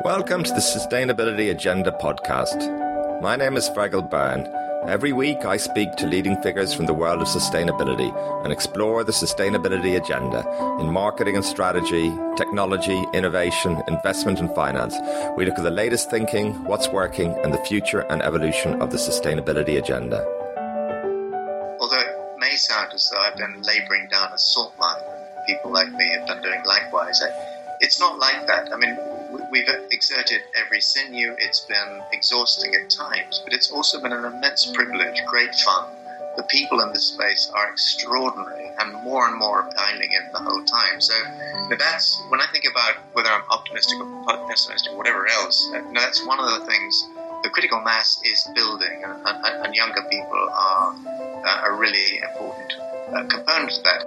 Welcome to the Sustainability Agenda podcast. My name is Fergal Byrne. Every week I speak to leading figures from the world of sustainability and explore the sustainability agenda in marketing and strategy, technology, innovation, investment and finance. We look at the latest thinking, what's working, and the future and evolution of the sustainability agenda. Although it may sound as though I've been labouring down a salt mine, and people like me have been doing likewise, it's not like that. I mean, we've exerted every sinew. It's been exhausting at times, but it's also been an immense privilege, great fun. The people in this space are extraordinary, and more are piling in the whole time. So that's, when I think about whether I'm optimistic or pessimistic or whatever else, that's one of the things. The critical mass is building, and younger people are a really important component of that.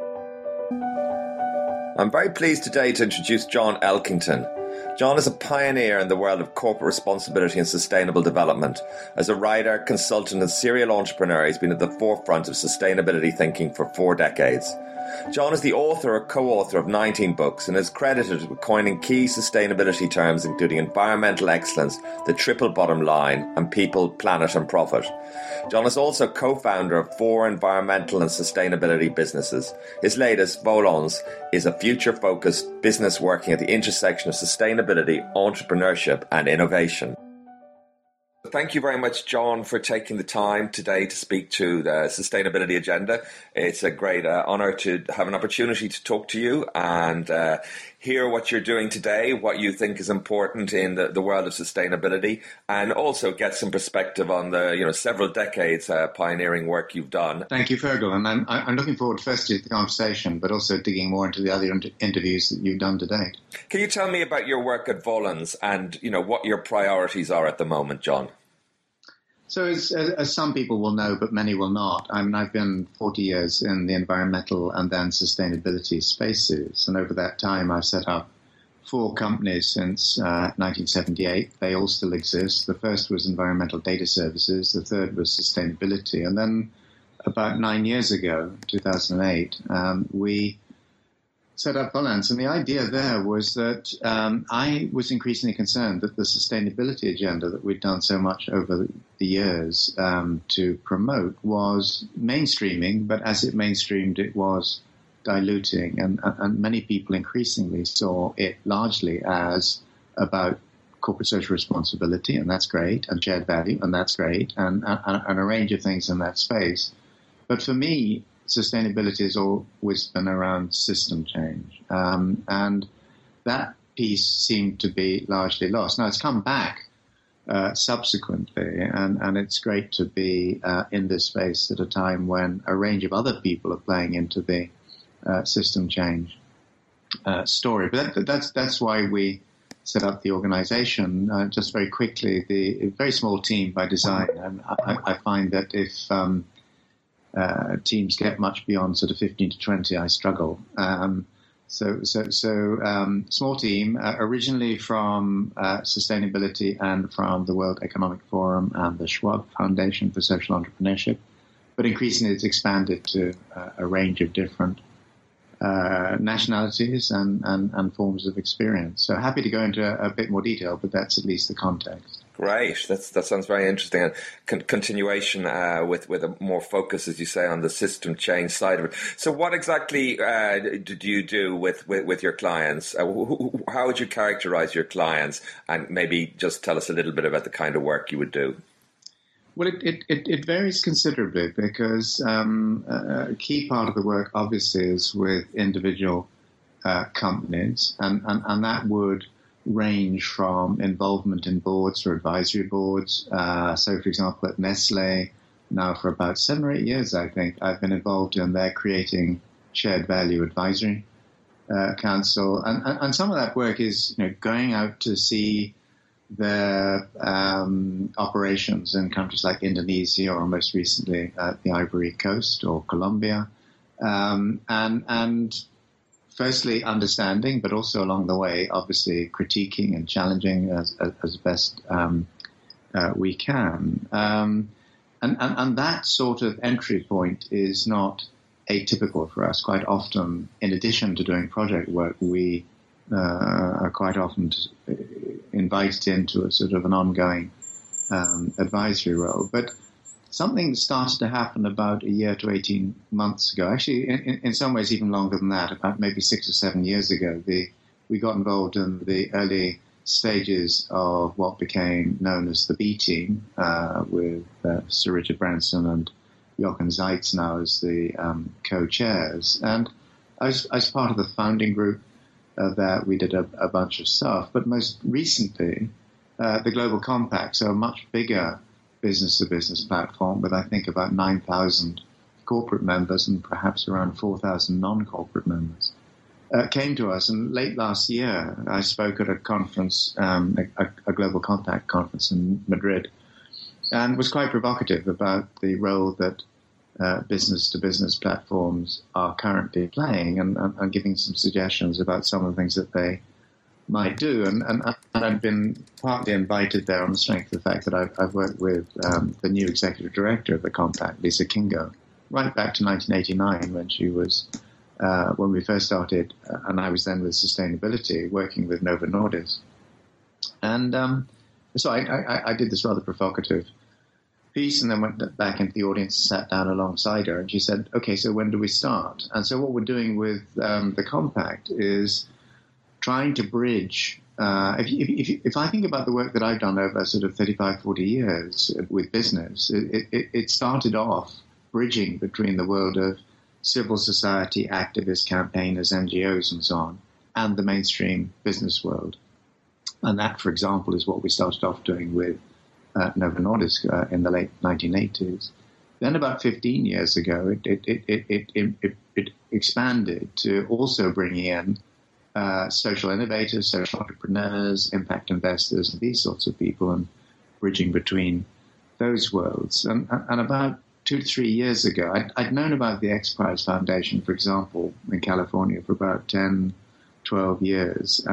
I'm very pleased today to introduce John Elkington. John is a pioneer in the world of corporate responsibility and sustainable development. As a writer, consultant and serial entrepreneur, he's been at the forefront of sustainability thinking for 4 decades. John is the author or co-author of 19 books and is credited with coining key sustainability terms including environmental excellence, the triple bottom line, and people, planet and profit. John is also co-founder of 4 environmental and sustainability businesses. His latest, Volons, is a future-focused business working at the intersection of sustainability, entrepreneurship and innovation. Thank you very much, John, for taking the time today to speak to the Sustainability Agenda. It's a great honour to have an opportunity to talk to you and hear what you're doing today, what you think is important in the world of sustainability, and also get some perspective on the several decades pioneering work you've done. Thank you, Fergal, and I'm looking forward firstly to the conversation, but also digging more into the other interviews that you've done to date. Can you tell me about your work at Volons and what your priorities are at the moment, John? So as some people will know, but many will not, I've been 40 years in the environmental and then sustainability spaces. And over that time, I've set up 4 companies since 1978. They all still exist. The first was Environmental Data Services. The third was Sustainability. And then about 9 years ago, 2008, we set up Volons. And the idea there was that I was increasingly concerned that the sustainability agenda that we'd done so much over the years to promote was mainstreaming, but as it mainstreamed, it was diluting. And many people increasingly saw it largely as about corporate social responsibility, and that's great, and shared value, and that's great, and a range of things in that space. But for me, sustainability has always been around system change, and that piece seemed to be largely lost. Now, it's come back subsequently, and it's great to be in this space at a time when a range of other people are playing into the system change story. But that's why we set up the organization. Just very quickly, a very small team by design, and I find that if teams get much beyond sort of 15 to 20, I struggle. So small team, originally from sustainability and from the World Economic Forum and the Schwab Foundation for Social Entrepreneurship, but increasingly it's expanded to a range of different nationalities and forms of experience. So happy to go into a bit more detail, but that's at least the context. Great. That sounds very interesting. And continuation with a more focus, as you say, on the system change side of it. So what exactly do you do with your clients? How would you characterize your clients? And maybe just tell us a little bit about the kind of work you would do. Well, it varies considerably because a key part of the work obviously is with individual companies, and that would range from involvement in boards or advisory boards. So, for example, at Nestle, now for about 7 or 8 years, I think, I've been involved in their creating shared value advisory council. And some of that work is going out to see their operations in countries like Indonesia or most recently the Ivory Coast or Colombia. And firstly, understanding, but also along the way, obviously critiquing and challenging as best we can. And that sort of entry point is not atypical for us. Quite often, in addition to doing project work, we are quite often invited into a sort of an ongoing advisory role. But something started to happen about a year to 18 months ago. Actually, in some ways even longer than that, about maybe 6 or 7 years ago. We got involved in the early stages of what became known as the B Team, with Sir Richard Branson and Jochen Zeitz now as the co-chairs. And I was part of the founding group that we did a bunch of stuff. But most recently, the Global Compact, so a much bigger business-to-business platform with, I think, about 9,000 corporate members and perhaps around 4,000 non-corporate members, came to us. And late last year, I spoke at a conference, a Global Compact conference in Madrid, and was quite provocative about the role that business-to-business platforms are currently playing, and giving some suggestions about some of the things that they might do. And I've been partly invited there on the strength of the fact that I've worked with the new executive director of the Compact, Lisa Kingo, right back to 1989 when she was, when we first started, and I was then with sustainability, working with Novo Nordisk. And so I did this rather provocative piece, and then went back into the audience and sat down alongside her, and she said, okay, so when do we start? And so what we're doing with the Compact is trying to bridge, if I think about the work that I've done over sort of 35, 40 years with business, it started off bridging between the world of civil society, activists, campaigners, NGOs and so on, and the mainstream business world. And that, for example, is what we started off doing with Novo Nordisk in the late 1980s. Then about 15 years ago, it expanded to also bringing in social innovators, social entrepreneurs, impact investors, and these sorts of people, and bridging between those worlds. And about 2 to 3 years ago, I'd known about the X Prize Foundation, for example, in California for about 10, 12 years,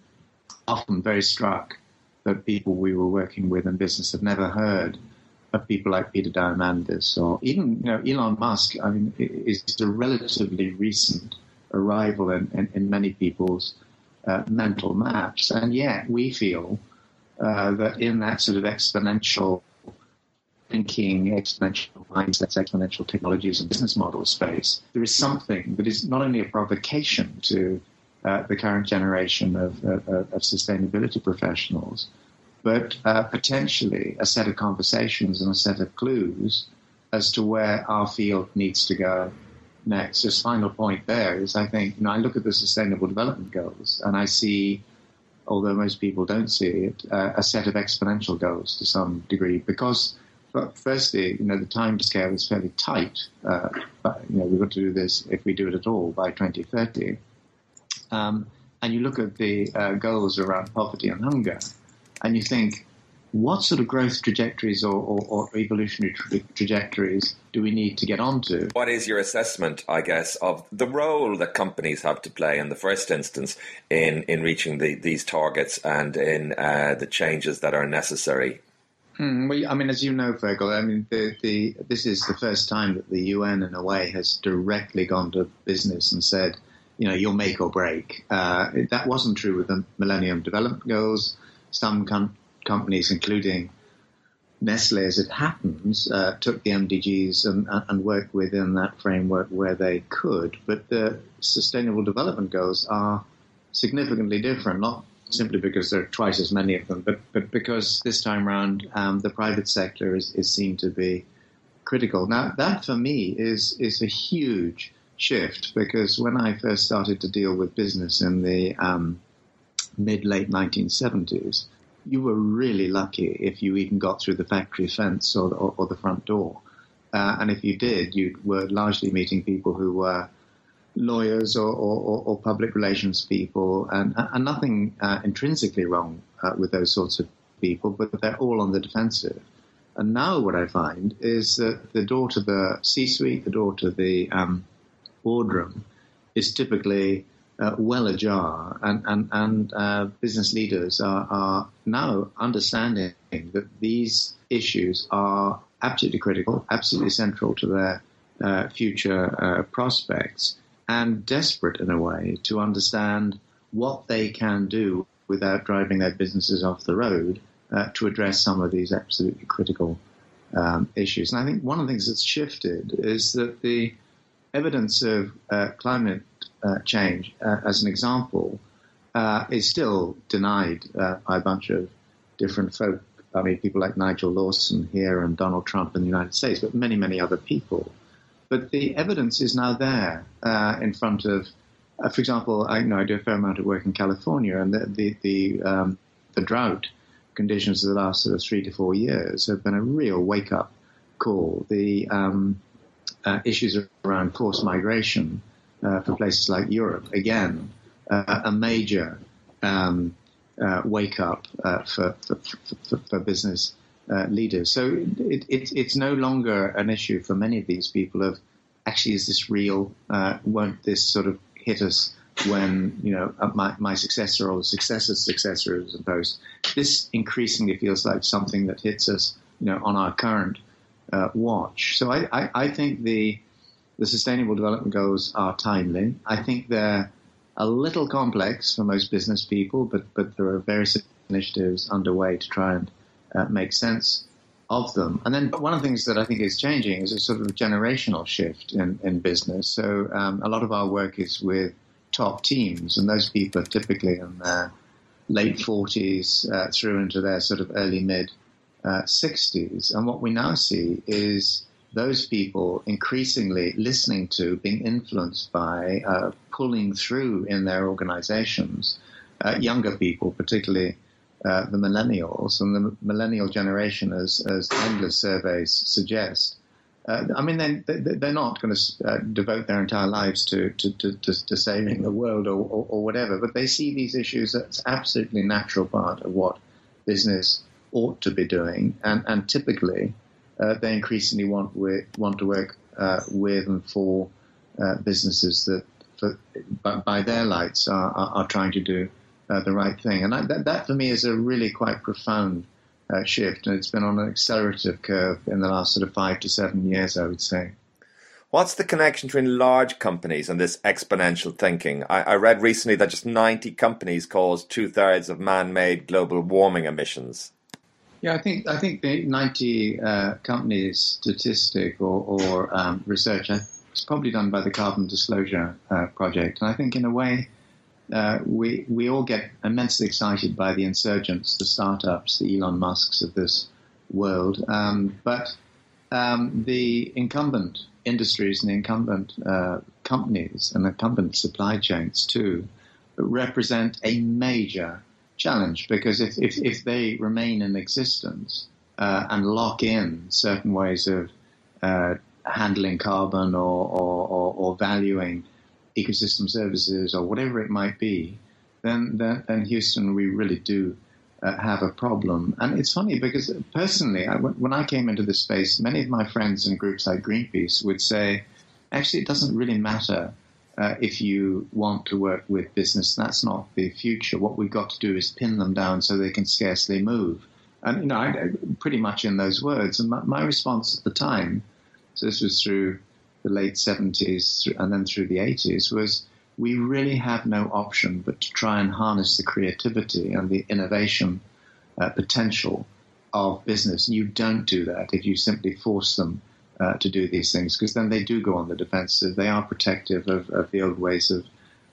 often very struck that people we were working with in business had never heard of people like Peter Diamandis, or even, Elon Musk. I mean, is a relatively recent arrival in many people's mental maps. And yet we feel that in that sort of exponential thinking, exponential mindsets, exponential technologies and business model space, there is something that is not only a provocation to the current generation of sustainability professionals, but potentially a set of conversations and a set of clues as to where our field needs to go next. Just final point there is, I think, I look at the Sustainable Development Goals and I see, although most people don't see it, a set of exponential goals to some degree, because firstly, the time scale is fairly tight. But, we've got to do this, if we do it at all, by 2030. And you look at the goals around poverty and hunger, and you think, what sort of growth trajectories or evolutionary trajectories do we need to get onto? What is your assessment, I guess, of the role that companies have to play in the first instance in reaching these targets and in the changes that are necessary? Well, I mean, as you know, Fergal, this is the first time that the UN, in a way, has directly gone to business and said, you'll make or break. That wasn't true with the Millennium Development Goals. Some companies, including Nestle, as it happens, took the MDGs and worked within that framework where they could. But the Sustainable Development Goals are significantly different, not simply because there are twice as many of them, but because this time around the private sector is seen to be critical. Now, that for me is a huge shift, because when I first started to deal with business in the mid-late 1970s, you were really lucky if you even got through the factory fence or the front door. And if you did, you were largely meeting people who were lawyers or public relations people, and nothing intrinsically wrong with those sorts of people, but they're all on the defensive. And now what I find is that the door to the C-suite, the door to the boardroom, is typically well ajar, and business leaders are now understanding that these issues are absolutely critical, absolutely central to their future prospects, and desperate in a way to understand what they can do without driving their businesses off the road to address some of these absolutely critical issues. And I think one of the things that's shifted is that the evidence of climate change, as an example, is still denied by a bunch of different folk. I mean, people like Nigel Lawson here and Donald Trump in the United States, but many, many other people. But the evidence is now there in front of, for example, I do a fair amount of work in California, and the drought conditions of the last sort of 3 to 4 years have been a real wake-up call. The issues around forced migration for places like Europe, again, a major wake-up for business leaders. So it's no longer an issue for many of these people of, actually, is this real? Won't this sort of hit us when, my successor or the successor's successor is imposed? This increasingly feels like something that hits us, on our current watch. So I think the Sustainable Development Goals are timely. I think they're a little complex for most business people, but there are various initiatives underway to try and make sense of them. And then one of the things that I think is changing is a sort of generational shift in business. So a lot of our work is with top teams, and those people are typically in their late 40s through into their sort of early mid 60s. And what we now see is those people increasingly listening to, being influenced by, pulling through in their organizations, younger people, particularly the millennials. And the millennial generation, as endless surveys suggest, they're not going to devote their entire lives to saving the world or whatever, but they see these issues as absolutely natural part of what business ought to be doing, and typically they increasingly want to work with and for businesses that, by their lights, are trying to do the right thing. And that for me is a really quite profound shift, and it's been on an accelerative curve in the last sort of 5 to 7 years, I would say. What's the connection between large companies and this exponential thinking? I read recently that just 90 companies cause 2/3 of man-made global warming emissions. Yeah, I think the 90 companies statistic or research is probably done by the Carbon Disclosure Project, and I think in a way we all get immensely excited by the insurgents, the startups, the Elon Musks of this world, but the incumbent industries and the incumbent companies and incumbent supply chains too represent a major challenge, because if they remain in existence and lock in certain ways of handling carbon or valuing ecosystem services or whatever it might be, then Houston, we really do have a problem. And it's funny because personally, when I came into this space, many of my friends in groups like Greenpeace would say, actually, it doesn't really matter if you want to work with business. That's not the future. What we've got to do is pin them down so they can scarcely move. And, I pretty much in those words. And my response at the time, so this was through the late 70s and then through the 80s, was we really have no option but to try and harness the creativity and the innovation potential of business. You don't do that if you simply force them to do these things, because then they do go on the defensive. They are protective of the old ways of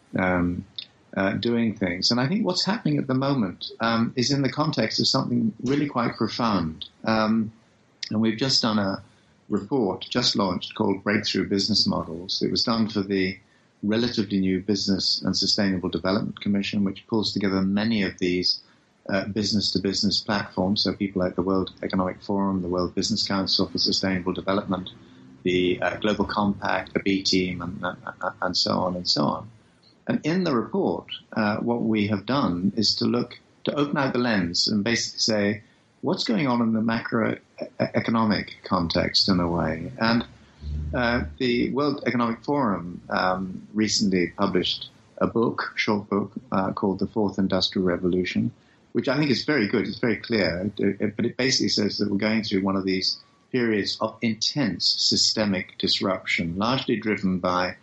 doing things. And I think what's happening at the moment is in the context of something really quite profound. And we've just done a report, just launched, called Breakthrough Business Models. It was done for the relatively new Business and Sustainable Development Commission, which pulls together many of these business-to-business platforms, so people like the World Economic Forum, the World Business Council for Sustainable Development, the Global Compact, the B Team, and so on and so on. And in the report, what we have done is to open out the lens and basically say, what's going on in the macroeconomic context in a way? And the World Economic Forum recently published a short book called The Fourth Industrial Revolution, which I think is very good. It's very clear, but it basically says that we're going through one of these periods of intense systemic disruption, largely driven by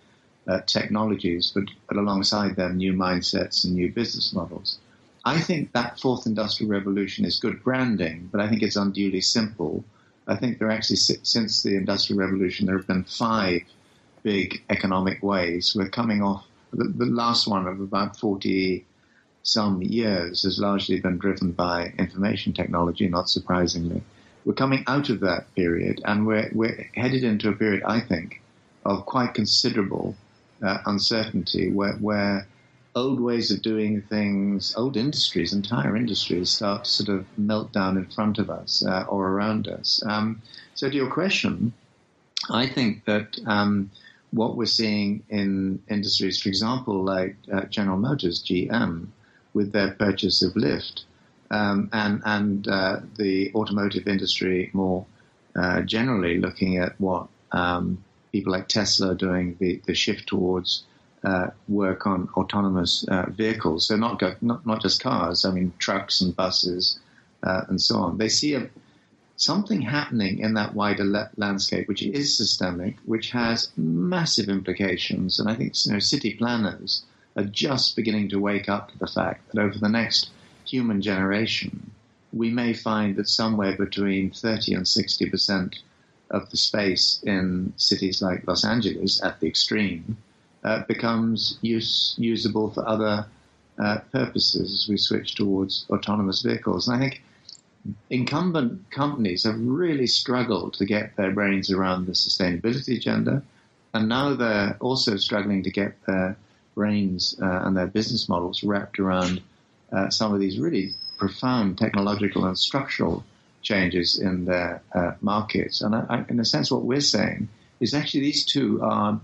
technologies, but alongside them, new mindsets and new business models. I think that fourth industrial revolution is good branding, but I think it's unduly simple. I think there are actually, since the industrial revolution, there have been 5 big economic waves. We're coming off, the last one of about 40 some years has largely been driven by information technology, not surprisingly. We're coming out of that period, and we're headed into a period, I think, of quite considerable uncertainty, where old ways of doing things, old industries, entire industries, start to sort of melt down in front of us or around us. So to your question, I think that what we're seeing in industries, for example, like General Motors, GM, with their purchase of Lyft, and the automotive industry more generally looking at what people like Tesla are doing, the shift towards work on autonomous vehicles. So not just cars, I mean trucks and buses and so on. They see something happening in that wider landscape, which is systemic, which has massive implications. And I think city planners are just beginning to wake up to the fact that over the next human generation, we may find that somewhere between 30 and 60% of the space in cities like Los Angeles, at the extreme, becomes usable for other purposes as we switch towards autonomous vehicles. And I think incumbent companies have really struggled to get their brains around the sustainability agenda, and now they're also struggling to get their brains and their business models wrapped around some of these really profound technological and structural changes in their markets. And in a sense, what we're saying is actually these two are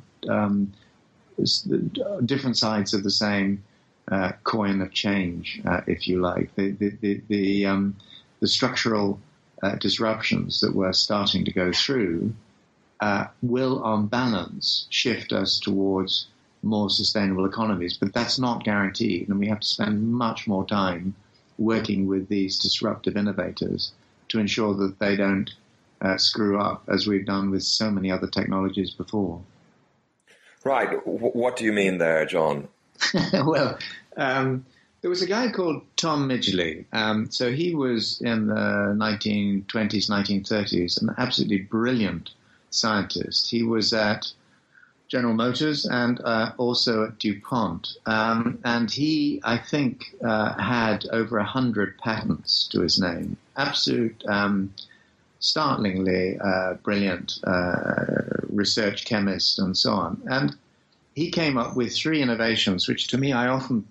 different sides of the same coin of change, if you like. The structural disruptions that we're starting to go through will, on balance, shift us towards more sustainable economies, but that's not guaranteed, and we have to spend much more time working with these disruptive innovators to ensure that they don't screw up, as we've done with so many other technologies before. Right. What do you mean there, John? Well, there was a guy called Tom Midgley. So he was in the 1920s, 1930s, an absolutely brilliant scientist. He was at General Motors and also at DuPont. And he, I think, had over 100 patents to his name. Absolute, startlingly brilliant research chemist and so on. And he came up with 3 innovations, which to me I often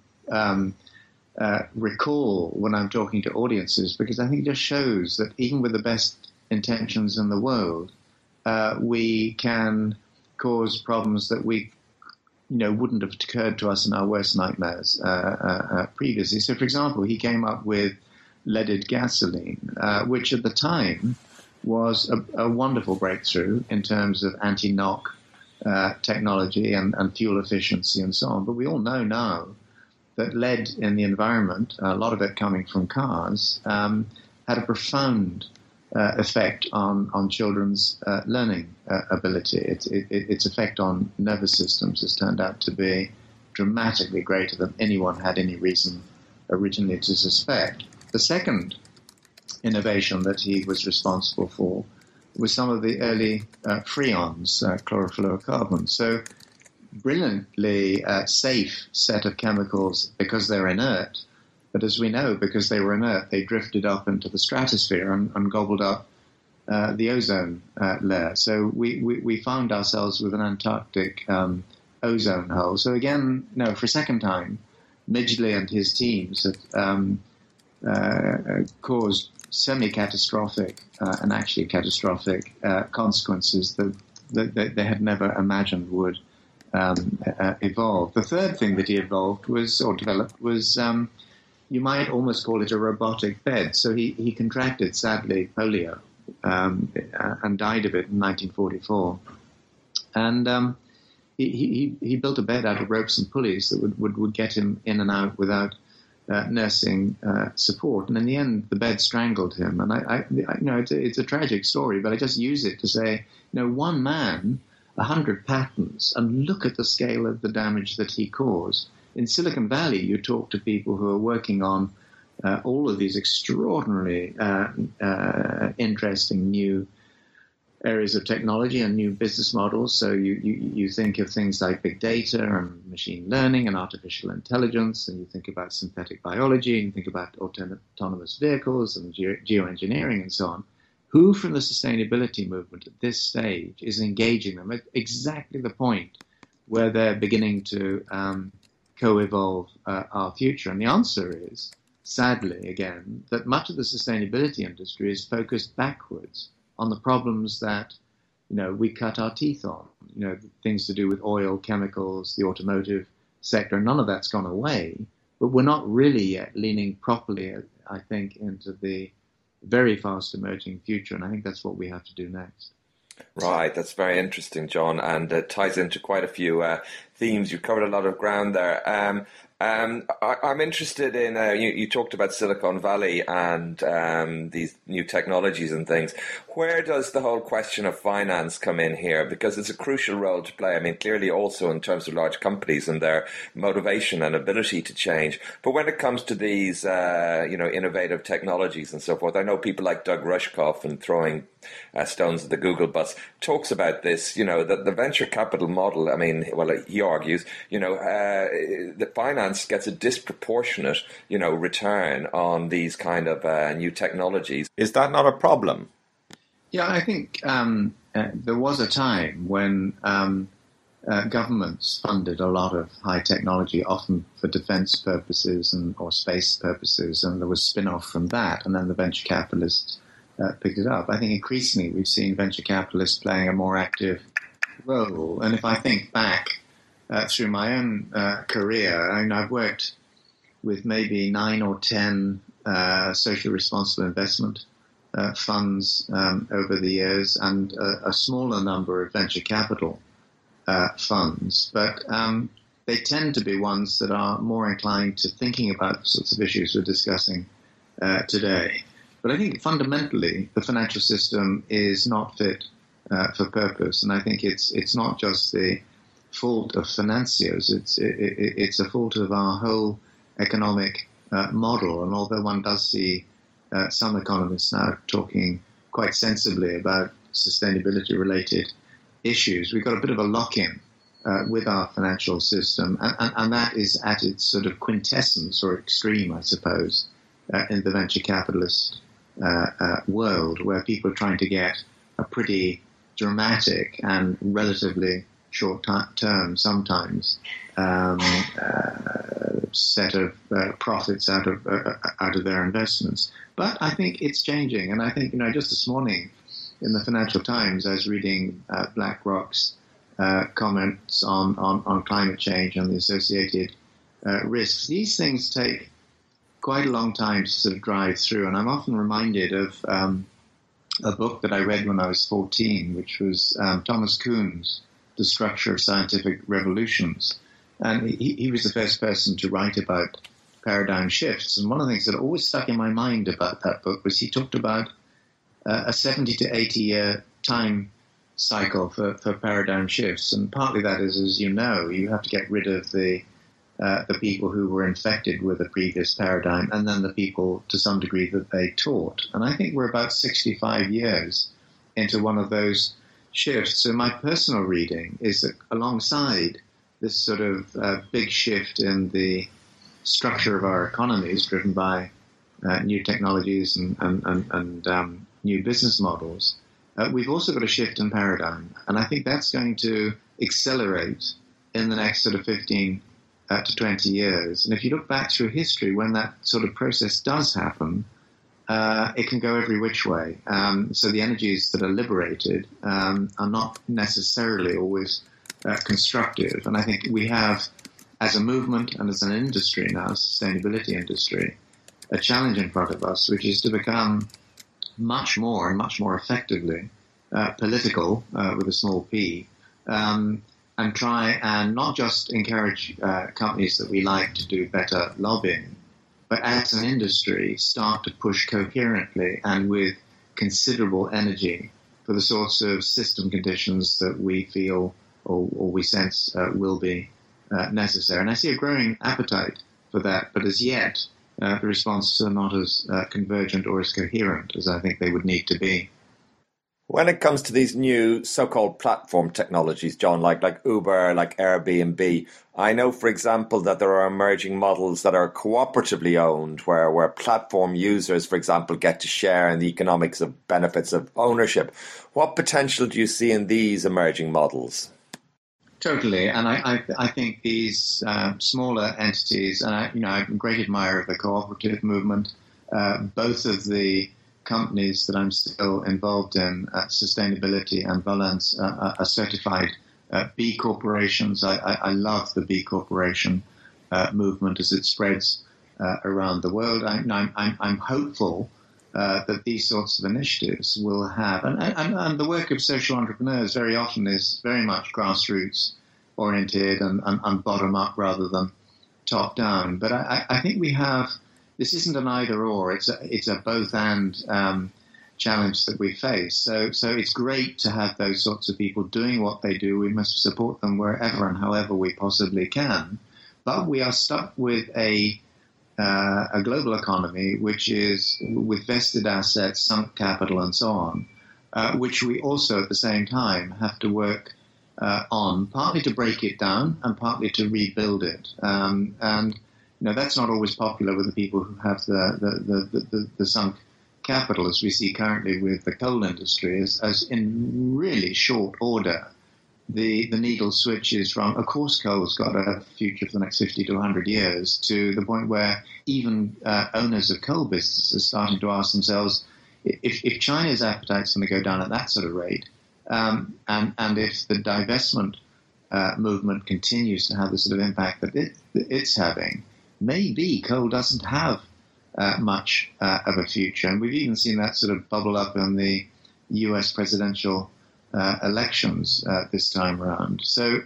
recall when I'm talking to audiences, because I think it just shows that even with the best intentions in the world, we can cause problems that we wouldn't have occurred to us in our worst nightmares previously. So, for example, he came up with leaded gasoline, which at the time was a wonderful breakthrough in terms of anti-knock technology and fuel efficiency and so on. But we all know now that lead in the environment, a lot of it coming from cars, had a profound effect on children's learning ability. Its effect on nervous systems has turned out to be dramatically greater than anyone had any reason originally to suspect. The second innovation that he was responsible for was some of the early freons, chlorofluorocarbons. So brilliantly safe set of chemicals because they're inert. But as we know, because they were inert, they drifted up into the stratosphere and gobbled up the ozone layer. So we found ourselves with an Antarctic ozone hole. So again, for a second time, Midgley and his teams have caused semi-catastrophic and actually catastrophic consequences that they had never imagined would evolve. The third thing that he developed was you might almost call it a robotic bed. So he contracted, sadly, polio and died of it in 1944. And he built a bed out of ropes and pulleys that would get him in and out without nursing support. And in the end, the bed strangled him. And I it's a tragic story, but I just use it to say, one man 100 patents, and look at the scale of the damage that he caused. In Silicon Valley, you talk to people who are working on all of these extraordinarily interesting new areas of technology and new business models. So you think of things like big data and machine learning and artificial intelligence, and you think about synthetic biology, and you think about autonomous vehicles and geoengineering and so on. Who from the sustainability movement at this stage is engaging them at exactly the point where they're beginning to co-evolve our future? And the answer is, sadly, again, that much of the sustainability industry is focused backwards on the problems that, we cut our teeth on, things to do with oil, chemicals, the automotive sector. None of that's gone away, but we're not really yet leaning properly, I think, into the very fast emerging future, and I think that's what we have to do next. Right, that's very interesting, John, and it ties into quite a few themes. You've covered a lot of ground there. I'm interested in, you talked about Silicon Valley and these new technologies and things. Where does the whole question of finance come in here? Because it's a crucial role to play. I mean, clearly also in terms of large companies and their motivation and ability to change. But when it comes to these, innovative technologies and so forth, I know people like Doug Rushkoff and throwing stones at the Google bus talks about this, that the venture capital model, he argues, the finance gets a disproportionate, return on these kind of new technologies. Is that not a problem? Yeah, I think there was a time when governments funded a lot of high technology, often for defense purposes or space purposes, and there was spin-off from that, and then the venture capitalists picked it up. I think increasingly we've seen venture capitalists playing a more active role. And if I think back through my own career, I've worked with maybe 9 or 10 social responsible investment funds over the years, and a smaller number of venture capital funds. But they tend to be ones that are more inclined to thinking about the sorts of issues we're discussing today. But I think fundamentally the financial system is not fit for purpose, and I think it's not just the fault of financiers. It's a fault of our whole economic model. And although one does see some economists now talking quite sensibly about sustainability-related issues, we've got a bit of a lock-in with our financial system, and that is at its sort of quintessence or extreme, I suppose, in the venture capitalist world, where people are trying to get a pretty dramatic and relatively short-term, sometimes, set of profits out of their investments. But I think it's changing, and I think just this morning in the Financial Times, I was reading BlackRock's comments on climate change and the associated risks. These things take quite a long time to sort of drive through, and I'm often reminded of a book that I read when I was 14, which was Thomas Kuhn's The Structure of Scientific Revolutions. And he was the first person to write about paradigm shifts. And one of the things that always stuck in my mind about that book was he talked about a 70 to 80 year time cycle for paradigm shifts. And partly that is, as you know, you have to get rid of the people who were infected with the previous paradigm, and then the people, to some degree, that they taught. And I think we're about 65 years into one of those shifts. So my personal reading is that alongside this sort of big shift in the structure of our economies, driven by new technologies and new business models, we've also got a shift in paradigm. And I think that's going to accelerate in the next sort of 15 to 20 years. And if you look back through history, when that sort of process does happen, it can go every which way. So the energies that are liberated are not necessarily always constructive. And I think we have, as a movement and as an industry now, sustainability industry, a challenge in front of us, which is to become much more and much more effectively political, with a small p, and try and not just encourage companies that we like to do better lobbying, but as an industry start to push coherently and with considerable energy for the sorts of system conditions that we feel or we sense will be necessary. And I see a growing appetite for that, but as yet, the responses are not as convergent or as coherent as I think they would need to be. When it comes to these new so-called platform technologies, John, like Uber, like Airbnb, I know, for example, that there are emerging models that are cooperatively owned, where platform users, for example, get to share in the economics of benefits of ownership. What potential do you see in these emerging models? Totally, and I think these smaller entities, and I'm a great admirer of the cooperative movement. Both of the companies that I'm still involved in, Sustainability and Valence, are certified B corporations. I love the B corporation movement as it spreads around the world. I'm hopeful that these sorts of initiatives will have, and the work of social entrepreneurs very often is very much grassroots oriented and bottom up rather than top down. But I think we have. This isn't an either or; it's a both and challenge that we face. So it's great to have those sorts of people doing what they do. We must support them wherever and however we possibly can. But we are stuck with a global economy which is with vested assets, sunk capital, and so on, which we also at the same time have to work on, partly to break it down and partly to rebuild it. And that's not always popular with the people who have the sunk capital, as we see currently with the coal industry, as in really short order, the needle switches from, of course, coal's got a future for the next 50 to 100 years, to the point where even owners of coal businesses are starting to ask themselves, if China's appetite's going to go down at that sort of rate, and if the divestment movement continues to have the sort of impact that it's having, maybe coal doesn't have much of a future. And we've even seen that sort of bubble up in the US presidential elections this time around. So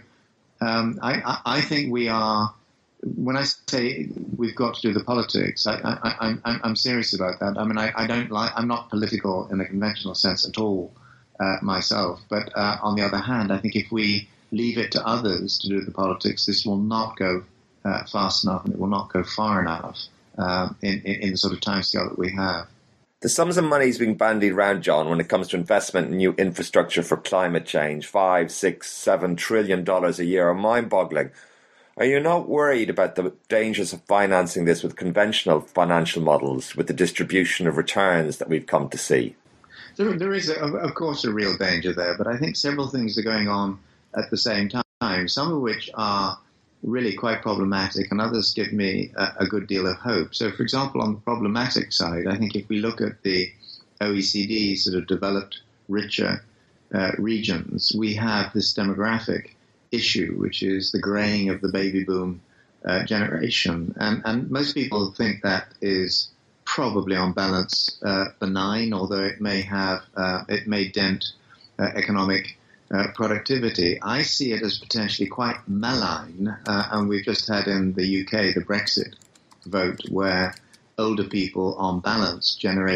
I think we are, when I say we've got to do the politics, I'm serious about that. I mean, I'm not political in the conventional sense at all myself. But on the other hand, I think if we leave it to others to do the politics, this will not go fast enough, and it will not go far enough in the sort of timescale that we have. The sums of money is being bandied around, John, when it comes to investment in new infrastructure for climate change, $5, $6, $7 trillion a year, are mind-boggling. Are you not worried about the dangers of financing this with conventional financial models, with the distribution of returns that we've come to see? There is, of course, a real danger there, but I think several things are going on at the same time, some of which are really quite problematic, and others give me a good deal of hope. So, for example, on the problematic side, I think if we look at the OECD sort of developed, richer regions, we have this demographic issue, which is the graying of the baby boom generation. And most people think that is probably on balance benign, although it may dent economic productivity. I see it as potentially quite malign, and we've just had in the UK the Brexit vote, where older people, on balance,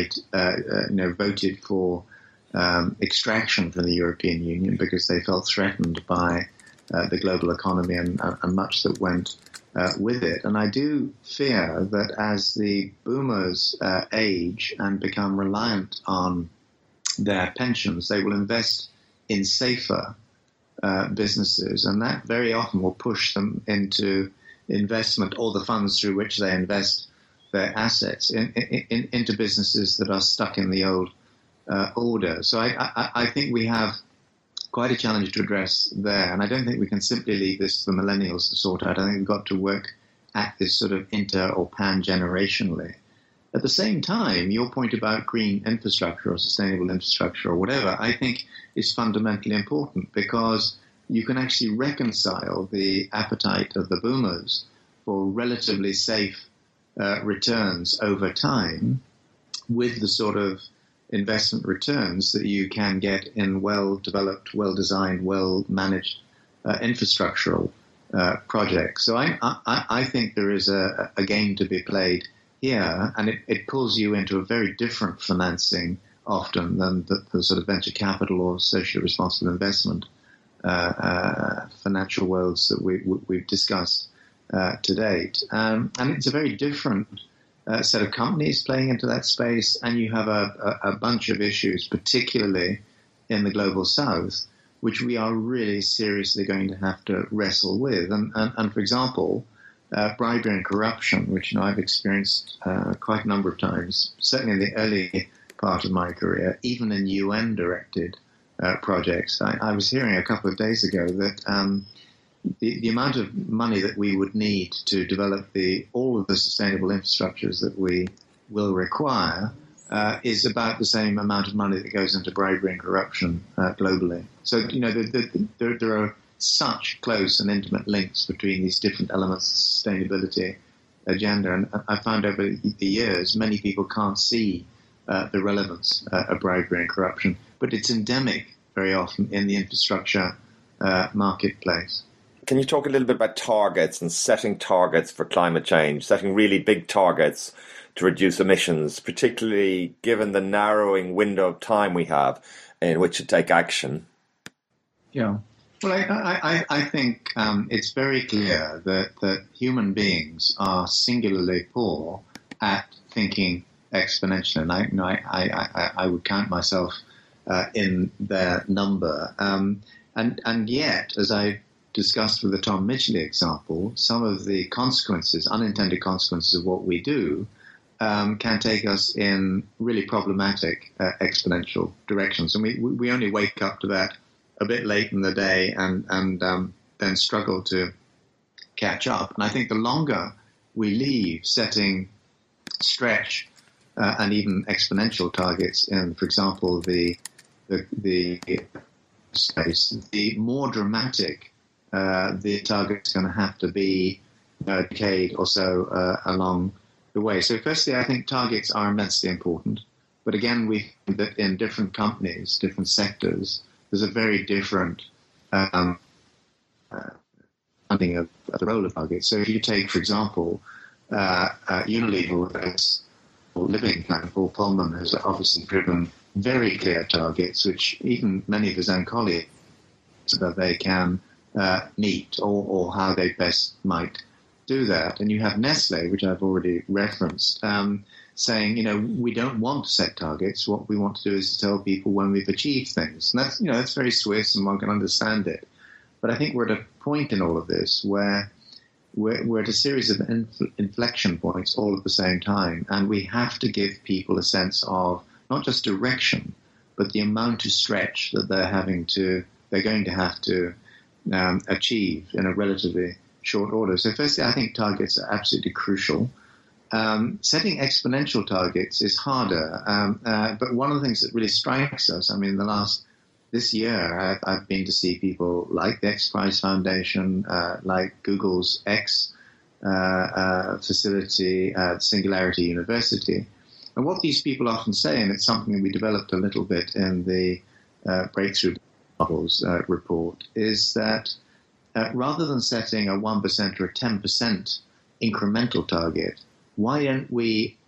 voted for extraction from the European Union because they felt threatened by the global economy and much that went with it. And I do fear that as the boomers age and become reliant on their pensions, they will invest in safer businesses, and that very often will push them into investment, or the funds through which they invest their assets into businesses that are stuck in the old order. So I think we have quite a challenge to address there, and I don't think we can simply leave this to the millennials to sort out. I think we've got to work at this sort of inter or pan-generationally. At the same time, your point about green infrastructure or sustainable infrastructure or whatever, I think is fundamentally important, because you can actually reconcile the appetite of the boomers for relatively safe returns over time with the sort of investment returns that you can get in well-developed, well-designed, well-managed infrastructural projects. So I think there is a game to be played here, and it pulls you into a very different financing often than the sort of venture capital or socially responsible investment financial worlds that we've discussed to date. And it's a very different set of companies playing into that space, and you have a bunch of issues, particularly in the global south, which we are really seriously going to have to wrestle with. And for example, bribery and corruption, which I've experienced quite a number of times, certainly in the early part of my career, even in UN-directed projects. I was hearing a couple of days ago that the amount of money that we would need to develop all of the sustainable infrastructures that we will require is about the same amount of money that goes into bribery and corruption globally. So, there are such close and intimate links between these different elements of sustainability agenda. And I found over the years, many people can't see the relevance of bribery and corruption, but it's endemic very often in the infrastructure marketplace. Can you talk a little bit about targets and setting targets for climate change, setting really big targets to reduce emissions, particularly given the narrowing window of time we have in which to take action? Yeah. Well, I think it's very clear that human beings are singularly poor at thinking exponentially, and I would count myself in their number. And yet, as I discussed with the Tom Midgley example, some of the consequences, unintended consequences of what we do, can take us in really problematic exponential directions. And we only wake up to that a bit late in the day and then struggle to catch up. And I think the longer we leave setting stretch and even exponential targets in, for example, the space, the more dramatic the target's going to have to be a decade or so along the way. So firstly, I think targets are immensely important. But again, we find that in different companies, different sectors, there's a very different funding of the role of targets. So if you take, for example, Unilever Living Plan, Paul Pullman has obviously driven very clear targets, which even many of his own colleagues that they can meet or how they best might do that. And you have Nestle, which I've already referenced, saying, we don't want to set targets. What we want to do is to tell people when we've achieved things. And that's very Swiss and one can understand it. But I think we're at a point in all of this where we're at a series of inflection points all at the same time. And we have to give people a sense of not just direction, but the amount of stretch that they're going to have to achieve in a relatively short order. So firstly, I think targets are absolutely crucial. Setting exponential targets is harder, but one of the things that really strikes us, this year I've been to see people like the X Prize Foundation, like Google's X facility, Singularity University. And what these people often say, and it's something that we developed a little bit in the Breakthrough Models report, is that rather than setting a 1% or a 10% incremental target, why don't we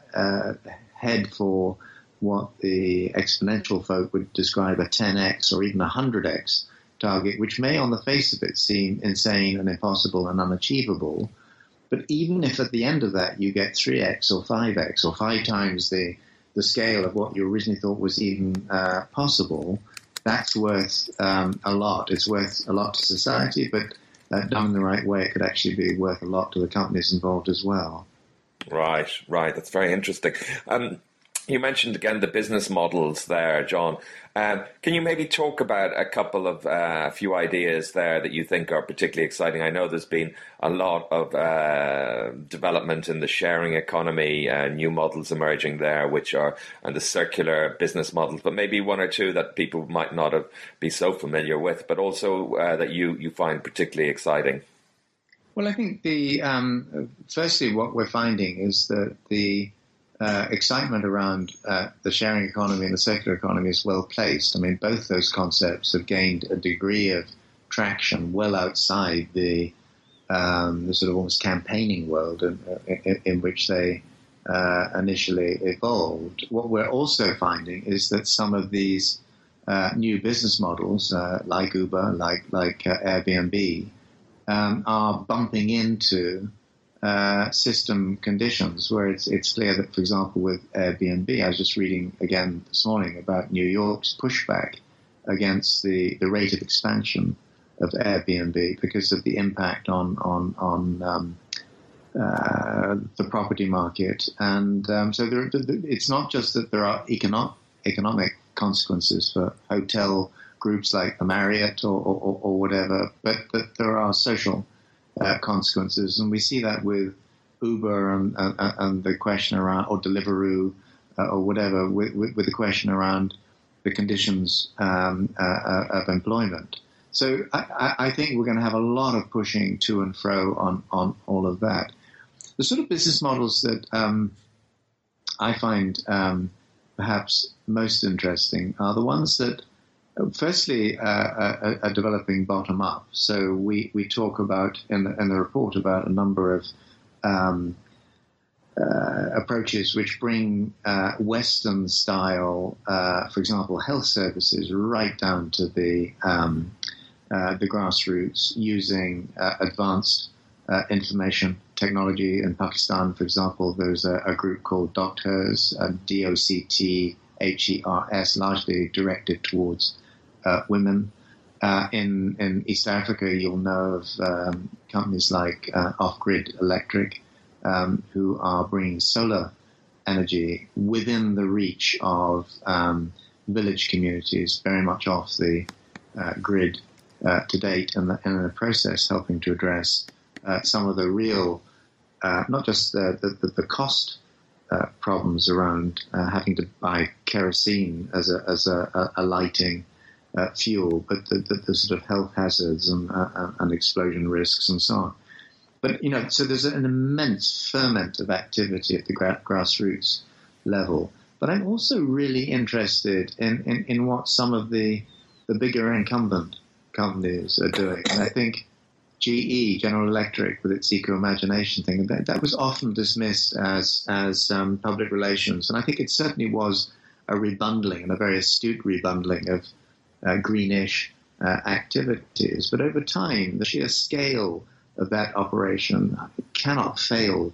head for what the exponential folk would describe a 10x or even a 100x target, which may on the face of it seem insane and impossible and unachievable. But even if at the end of that you get 3x or 5x or 5 times the scale of what you originally thought was even possible, that's worth a lot. It's worth a lot to society, but done in the right way, it could actually be worth a lot to the companies involved as well. Right. That's very interesting. You mentioned again the business models there, John. Can you maybe talk about a couple of a few ideas there that you think are particularly exciting? I know there's been a lot of development in the sharing economy, new models emerging there, and the circular business models, but maybe one or two that people might not be so familiar with, but also that you find particularly exciting. Well, I think firstly what we're finding is that the excitement around the sharing economy and the circular economy is well placed. Both those concepts have gained a degree of traction well outside the sort of almost campaigning world in which they initially evolved. What we're also finding is that some of these new business models, like Uber, like Airbnb, are bumping into system conditions where it's clear that, for example, with Airbnb, I was just reading again this morning about New York's pushback against the rate of expansion of Airbnb because of the impact on the property market. And so it's not just that there are economic consequences for hotel groups like the Marriott or whatever, but that there are social consequences. And we see that with Uber and the question around, or Deliveroo or whatever, with the question around the conditions of employment. So I think we're going to have a lot of pushing to and fro on all of that. The sort of business models that I find perhaps most interesting are the ones that, firstly, are developing bottom up. So we talk about in the report about a number of approaches which bring Western style, for example, health services right down to the grassroots, using advanced information technology. In Pakistan, for example, there's a group called Docthers, DOCTHERS, largely directed towards women. In East Africa, you'll know of companies like Off-Grid Electric, who are bringing solar energy within the reach of village communities, very much off the grid to date, and in the process helping to address some of the real, not just the cost problems around having to buy kerosene as a lighting fuel, but the sort of health hazards and explosion risks and so on. But, so there's an immense ferment of activity at the grassroots level. But I'm also really interested in what some of the bigger incumbent companies are doing. And I think GE, General Electric, with its eco-imagination thing, that was often dismissed as public relations. And I think it certainly was a rebundling, and a very astute rebundling of greenish activities. But over time, the sheer scale of that operation cannot fail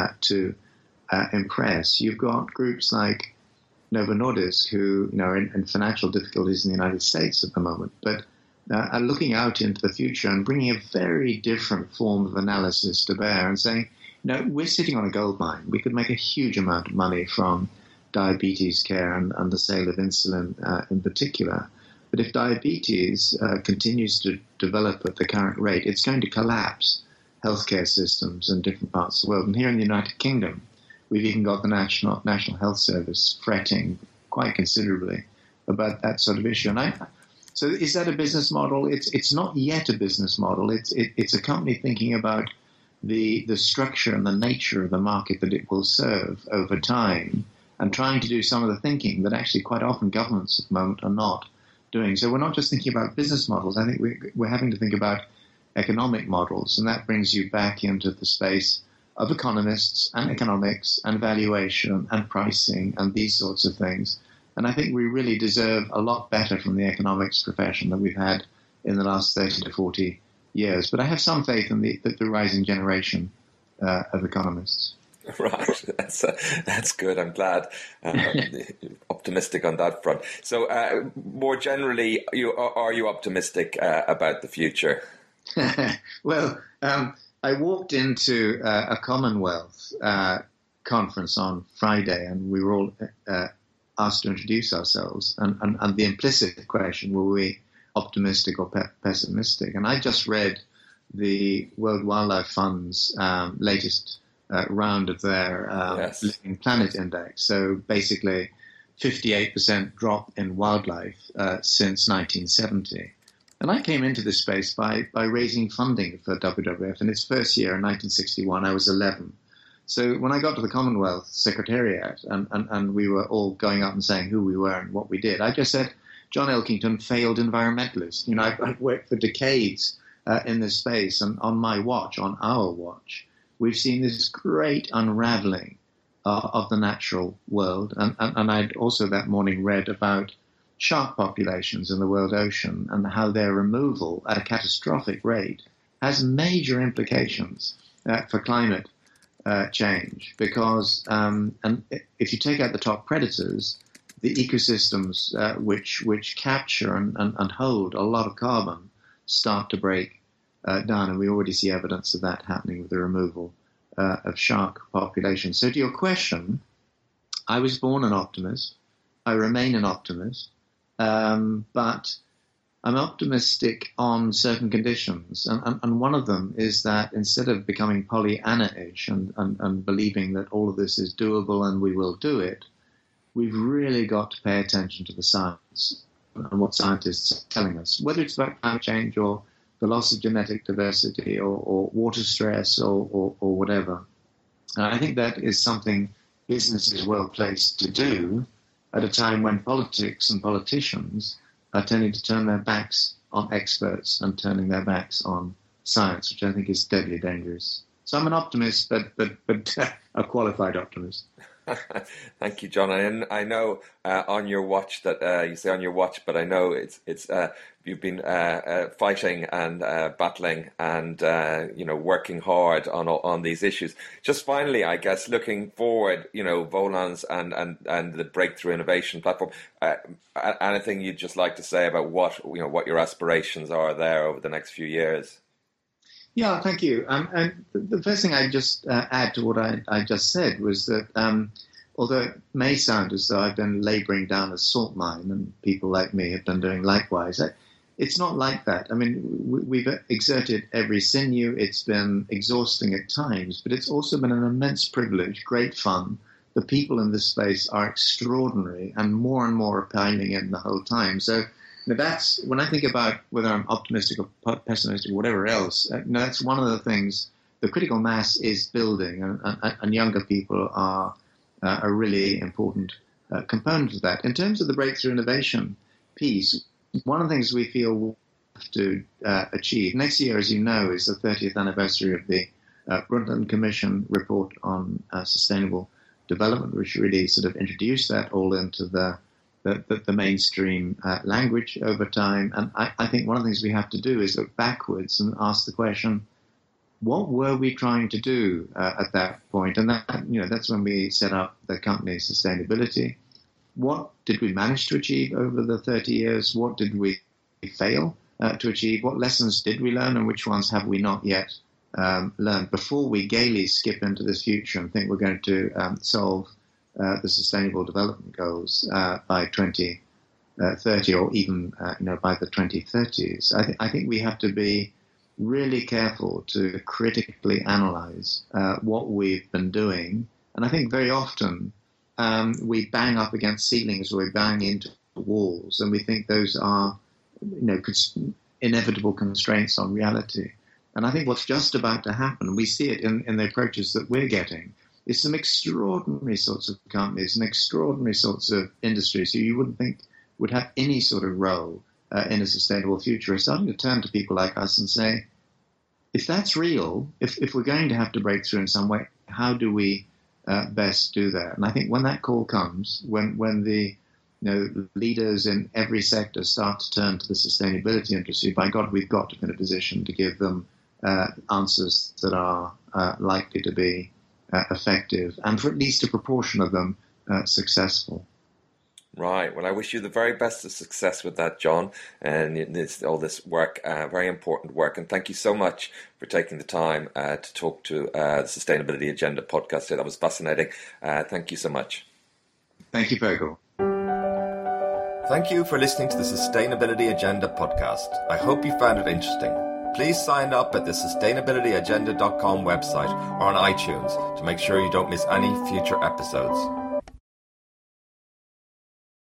to impress. You've got groups like Novo Nordisk, who are in financial difficulties in the United States at the moment, but are looking out into the future and bringing a very different form of analysis to bear and saying, we're sitting on a gold mine. We could make a huge amount of money from diabetes care and the sale of insulin in particular. But if diabetes continues to develop at the current rate, it's going to collapse healthcare systems in different parts of the world. And here in the United Kingdom, we've even got the National Health Service fretting quite considerably about that sort of issue. So is that a business model? It's not yet a business model. It's a company thinking about the structure and the nature of the market that it will serve over time, and trying to do some of the thinking that actually quite often governments at the moment are not doing. So we're not just thinking about business models. I think we're having to think about economic models, and that brings you back into the space of economists and economics and valuation and pricing and these sorts of things. And I think we really deserve a lot better from the economics profession than we've had in the last 30 to 40 years. But I have some faith in the rising generation of economists. Right, that's good. I'm glad. Optimistic on that front. So, more generally, are you optimistic about the future? Well, I walked into a Commonwealth conference on Friday, and we were all asked to introduce ourselves, and the implicit question, were we optimistic or pessimistic? And I just read the World Wildlife Fund's latest round of their Living Planet Index. So basically 58% drop in wildlife since 1970. And I came into this space by raising funding for WWF. In its first year in 1961, I was 11. So when I got to the Commonwealth Secretariat and we were all going up and saying who we were and what we did, I just said, John Elkington, failed environmentalist. I've worked for decades in this space, and on my watch, on our watch, we've seen this great unraveling of the natural world. And I'd also that morning read about shark populations in the world ocean and how their removal at a catastrophic rate has major implications for climate change. Because and if you take out the top predators, the ecosystems which capture and hold a lot of carbon start to break down, and we already see evidence of that happening with the removal of shark populations. So to your question, I was born an optimist. I remain an optimist, but I'm optimistic on certain conditions, and one of them is that instead of becoming Pollyanna-ish and believing that all of this is doable and we will do it, we've really got to pay attention to the science and what scientists are telling us, whether it's about climate change or the loss of genetic diversity or water stress or whatever. And I think that is something business is well placed to do at a time when politics and politicians are tending to turn their backs on experts and turning their backs on science, which I think is deadly dangerous. So I'm an optimist, but a qualified optimist. Thank you, John. And I know on your watch that you say on your watch, but I know it's you've been fighting and battling and working hard on these issues. Just finally, I guess looking forward, Volans and the Breakthrough Innovation Platform. Anything you'd just like to say about what your aspirations are there over the next few years? Yeah, thank you. And the first thing I'd just add to what I just said was that although it may sound as though I've been labouring down a salt mine and people like me have been doing likewise, it's not like that. I mean, we've exerted every sinew. It's been exhausting at times, but it's also been an immense privilege, great fun. The people in this space are extraordinary and more are piling in the whole time. So that's when I think about whether I'm optimistic or pessimistic or whatever else. That's one of the things. The critical mass is building, and younger people are a really important component of that. In terms of the breakthrough innovation piece, one of the things we feel we have to achieve next year, as you know, is the 30th anniversary of the Brundtland Commission report on sustainable development, which really sort of introduced that all into the mainstream language over time. And I think one of the things we have to do is look backwards and ask the question, what were we trying to do at that point? And that's when we set up the company Sustainability. What did we manage to achieve over the 30 years? What did we fail to achieve? What lessons did we learn, and which ones have we not yet learned? Before we gaily skip into this future and think we're going to solve the Sustainable Development Goals by 2030 or even by the 2030s, I think we have to be really careful to critically analyze what we've been doing. And I think very often we bang up against ceilings or we bang into walls, and we think those are inevitable constraints on reality. And I think what's just about to happen, we see it in the approaches that we're getting, is some extraordinary sorts of companies and extraordinary sorts of industries who you wouldn't think would have any sort of role in a sustainable future are starting to turn to people like us and say, if that's real, if we're going to have to break through in some way, how do we best do that? And I think when that call comes, when the leaders in every sector start to turn to the sustainability industry, by God, we've got to be in a position to give them answers that are likely to be effective, and for at least a proportion of them successful. Right. Well, I wish you the very best of success with that, John, and all this work, very important work. And thank you so much for taking the time to talk to the Sustainability Agenda podcast. That was fascinating. Thank you so much. Thank you, Fergal. Thank you for listening to the Sustainability Agenda podcast. I hope you found it interesting. Please sign up at the sustainabilityagenda.com website or on iTunes to make sure you don't miss any future episodes.